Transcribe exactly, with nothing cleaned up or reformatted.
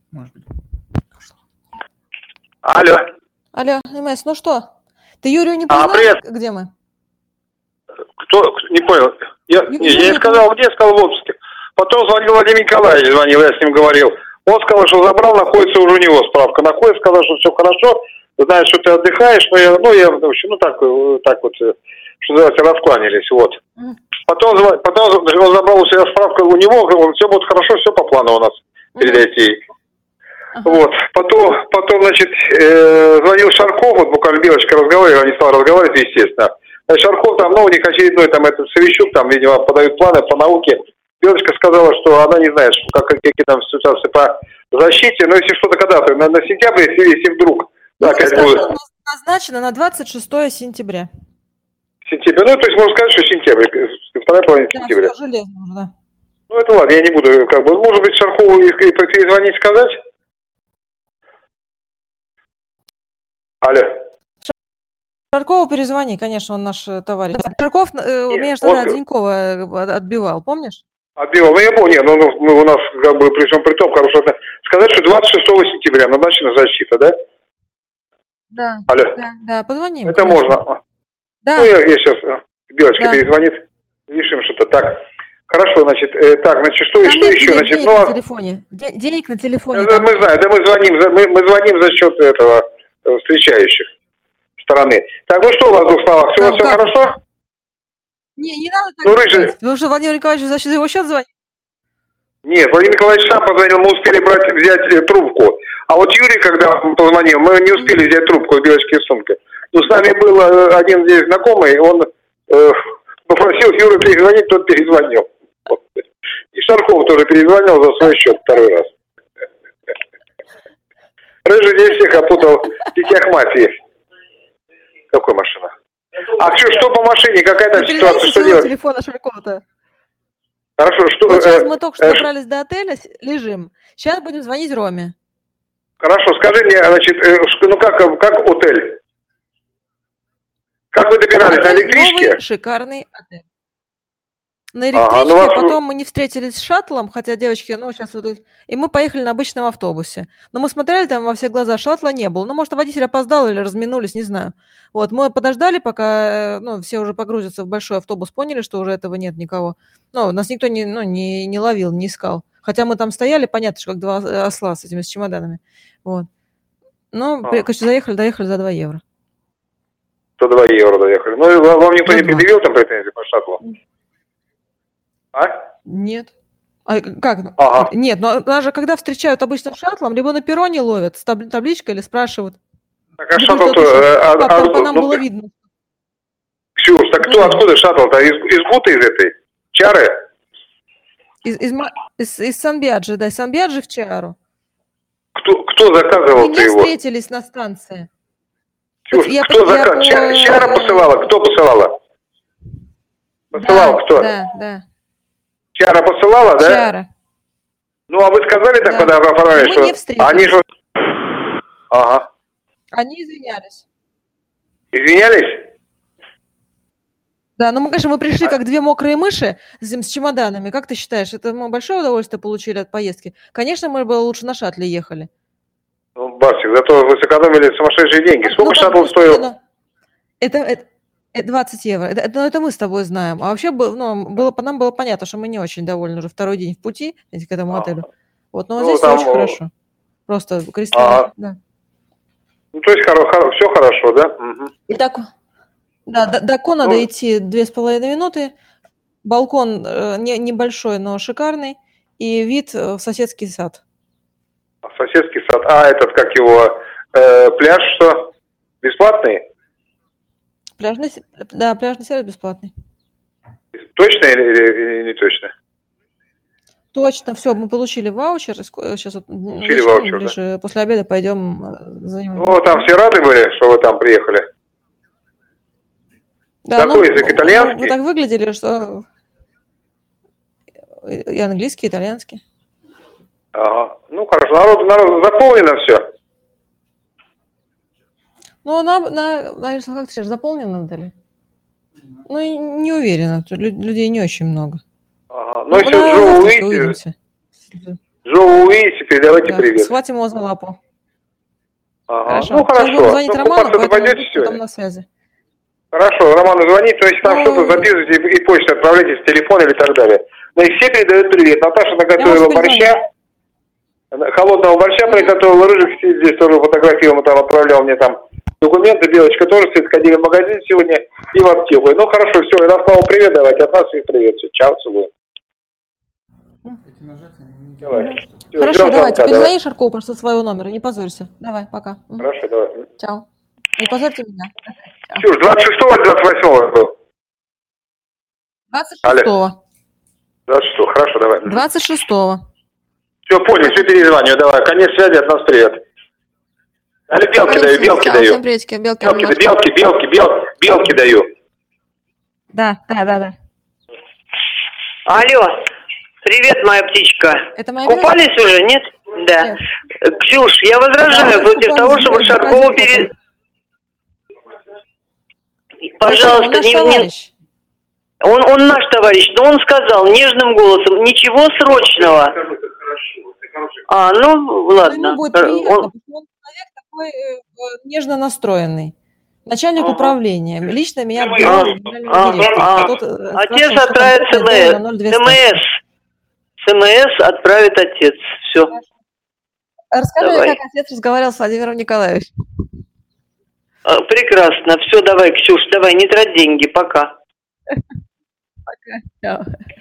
Может быть. Алло. Алло, МС, ну что? Ты Юрию не А, позвонил? привет. Где мы? Кто? Не понял. Я, Ю- не, я Юрий, не сказал, где, сказал в отпуске. Потом звонил Владимир Николаевич, звонил, я с ним говорил. Он сказал, что забрал, находится уже у него справка. Находится, сказал, что все хорошо, знает, что ты отдыхаешь, но я, ну, я, в общем, ну, так, э, так вот, э, что называется, раскланялись, вот. Мгм. Потом, зва- потом он забрал у себя справку у него, говорил, все будет хорошо, все по плану у нас, передайте ей. Ага. Вот, потом, потом, значит, э, звонил Шарков, вот буквально девочка разговаривала, не стал разговаривать, естественно. А Шарков там, ну, у них очередной там этот Савищук, там, видимо, подают планы по науке. Девочка сказала, что она не знает, что, как, какие там ситуации по защите, но если что-то когда-то, на, на сентябрь, если, если вдруг, да, Ну, опять скажу, будет у нас назначено на двадцать шестое сентября. сентябрь, ну, то есть можно сказать, что сентябрь, э, вторая половина Да, сентября. все железно уже, да. Ну, это ладно, я не буду, как бы, может быть, Шаркову и, и перезвонить, сказать? Алло. Шаркову перезвони, конечно, он наш э, товарищ. Шарков э, Нет, меня же тогда вот- от Денькова э, отбивал, помнишь? Отбивал. Ну, я понял, ну, ну, мы у нас, как бы, при всем при том, хорошо, сказать, что двадцать шестого сентября назначена защита, да? Да. Алло. Да, да, позвони. им, Это конечно. можно. Да. Ну, я, я сейчас, Белочка Да. перезвонит, решим что-то. Так, хорошо, значит, э, так, значит, что, Там что нет еще, денег, значит, денег ну, на а- телефоне. Де- денег на телефоне. да, там мы нет. знаем, да, мы звоним, за- мы, мы звоним за счет этого э, встречающих стороны. Так, ну что у вас в двух словах, все, Там все как? хорошо? Не, не надо так Ну, говорить. Рыжий. Потому что Владимир Николаевич за счет его счет звонит. Нет, Владимир Николаевич сам позвонил, мы успели брать, взять э, трубку. А вот Юрий, когда он позвонил, мы не успели взять трубку в девочке сумке. Ну, с нами был э, один здесь знакомый, он э, попросил Юру перезвонить, тот перезвонил. Вот. И Шарков тоже перезвонил за свой счет второй раз. Рыжий здесь всех опутал в сетях мафии. Какой машина? А что, что по машине, какая там Ты ситуация, перезвони со что своего делать? телефона Шаркова-то. Хорошо, что... Вот сейчас э, мы только что э, добрались до отеля, с- лежим. Сейчас будем звонить Роме. Хорошо, скажи мне, значит, э, ш- ну как, э, как отель? Как вы добирались, на Отель электричке? новый, шикарный отель. На Ага, электричке, ну вас- потом мы не встретились с шаттлом, хотя девочки, ну, сейчас вот, тут- и мы поехали на обычном автобусе. Но мы смотрели там во все глаза, шаттла не было. Ну, может, водитель опоздал или разминулись, не знаю. Вот, мы подождали, пока, э, ну, все уже погрузятся в большой автобус, поняли, что уже этого нет никого. Ну, нас никто не, ну, не, не ловил, не искал. Хотя мы там стояли, понятно, что как два осла с этими с чемоданами. Вот. Ну, А. при- короче, заехали, доехали за два евро. За два евро доехали. Ну, и вам вам никто За не два. предъявил там претензий по шаттлу? А? Нет. А как? Ага. Нет, но даже когда встречают обычным шаттлом, либо на перроне ловят с табли- табличкой или спрашивают. Так, а Либо шаттл-то... кто-то еще- э, а- Как, а- там по нам ну, было видно. Ксюш, так кто, Ну, откуда шаттл-то? Из, из Гуты, из этой? Чары? Из, из, Ма- из, из Сан-Бьяджи, да, из Сан-Бьяджи в Чару. Кто, кто заказывал-то Мы не его? встретились на станции. Ксюш, Я кто по- я заказывал? по- Ча- Чара посылала? Кто посылала? Посылал Да, кто? Да, да. Чара посылала, да? Чара. Ну, а вы сказали так, Да. когда оформляли, Мы что... не встретились. Они же... Ага. Они извинялись. Извинялись? Да, ну мы, конечно, мы пришли как две мокрые мыши с, с чемоданами. Как ты считаешь, это мы большое удовольствие получили от поездки? Конечно, мы бы лучше на шаттле ехали. Ну, Барсик, зато вы сэкономили сумасшедшие деньги. Сколько Ну, шаттл там, стоил? ну, Это, это, это двадцать евро. Это, это, ну, это мы с тобой знаем. А вообще бы- ну, было, по- нам было понятно, что мы не очень довольны уже второй день в пути к этому А. отелю. Вот, но Ну, здесь там, очень о, хорошо. Просто кристально. Ага. Да. Ну, то есть хоро- хоро- все хорошо, да? Мгм. Итак, да, до, до Ко надо Ну. идти две с половиной минуты. Балкон э, не, небольшой, но шикарный. И вид э, в соседский сад. А соседский сад. А, этот, как его, э, пляж, что? Бесплатный? Пляжный, се- да, пляжный сервис бесплатный. Точно или, или- или не точно? Точно, все, мы получили ваучер. Сейчас вот Получили вечером, ваучер, да? ближе, после обеда пойдем э, за ним. Ну, там все рады были, что вы там приехали? Да, Какой ну, язык, ну, итальянский? Вы так выглядели, что и английский, и итальянский. Ага. Ну, хорошо. Народ, народ заполнено все. Ну, на, на, на как ты считаешь, заполнено, Наталья? Ну, и не уверена, тут лю- людей не очень много. Ага. Ну, Ну, если на Джо завтра увидите, увидимся. Жову увидите, передавайте Да, привет. схватим его за лапу. Ага. Хорошо. Ну, Сейчас хорошо. буду звонить Ну, Роману, купаться-то поэтому пойдете будь сегодня? потом на связи. Хорошо, Роману звоните, но если там Ну, что-то записывайте и, и почту отправляйте с телефона или так далее. Ну и все передают привет. Наташа Я наготовила вас перезвоню. борща, холодного борща приготовила, Рыжик сидит здесь тоже фотографировал, там отправлял мне там документы, Белочка тоже сидит, ходили в магазин сегодня и в аптеку. Ну хорошо, все, я Славу привет давайте, от нас всех привет, все, чао, целую. Давай. Всё, Хорошо, ждём давайте. звонка, Перезвони давай. Шаркову со своего номера, не позорься. Давай, пока. Мгм. Хорошо, давай. Чао. Не позорьте меня. Чао. Ксюш, двадцать шестого или двадцать восьмого был? двадцать шестого. двадцать шестого, хорошо, давай. двадцать шестого. Все, понял, все перезваниваю, давай. Конец связи, от нас привет. Али белки даю, белки Чао, даю. всем приветики, белки. Белки, обнимашки. белки, белки, белки, белки даю. Да, да, да, да. Алло, привет, моя птичка. Это моя Купались уже, нет? Да. Нет. Э, Ксюш, я возражаю Да, против купались, того, чтобы да, Шаркову заходи пере... потом. Пожалуйста, Он наш не, не- товарищ. Он, он наш товарищ, но он сказал нежным голосом, ничего срочного. А, ну, Но ладно. ему будет Э, приятно, он- потому что он человек такой э, э, нежно настроенный. Начальник Ага. управления. Лично меня А, отбирал генерального а, директора. а. Тот, э, Отец спрашивал, что там отправит такое, сделано СМС. ноль две ставки. СМС. СМС отправит отец. Все. Расскажи, Давай. как отец разговаривал с Владимиром Николаевичем. Прекрасно. Все, давай, Ксюш, давай, не трать деньги. Пока. Пока. Чао.